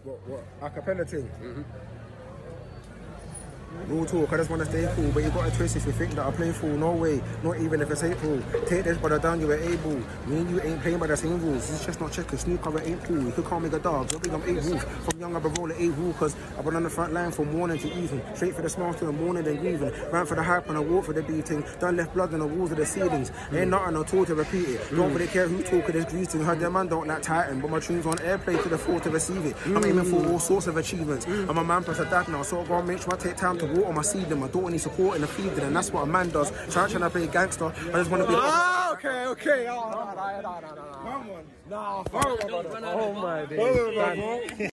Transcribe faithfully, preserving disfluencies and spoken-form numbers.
What, what? Acapella thing? Mm-hmm. Real talk, I just want to stay cool, but you got a twist if you think that I play full. No way, not even if it's April. Take this brother down, you were able. Me and you ain't playing by the same rules. This is just not checkers, snooker ain't cool. You could call me a dog, don't think I'm eight wolf. From young I've been rolling eight rule, cause I've been on the front line from morning to evening. Straight for the smiles to the morning, then grieving. Ran for the hype and I walk for the beating. Done left blood on the walls of the ceilings. Ain't nothing at all to repeat it. Don't really care who talk of this greeting. Heard their man don't like Titan, but my tunes on airplay to the floor to receive it. I'm aiming for all sorts of achievements. I'm a man plus a dad now, so I gotta make sure I take time to water my seedling. I don't need support in the feeding, and that's what a man does. So I'm trying to play gangster. I just want to be. Ah, okay, okay. Oh, no, no, no, no, no, no. Come on. Nah, fuck. Come on, Oh my days.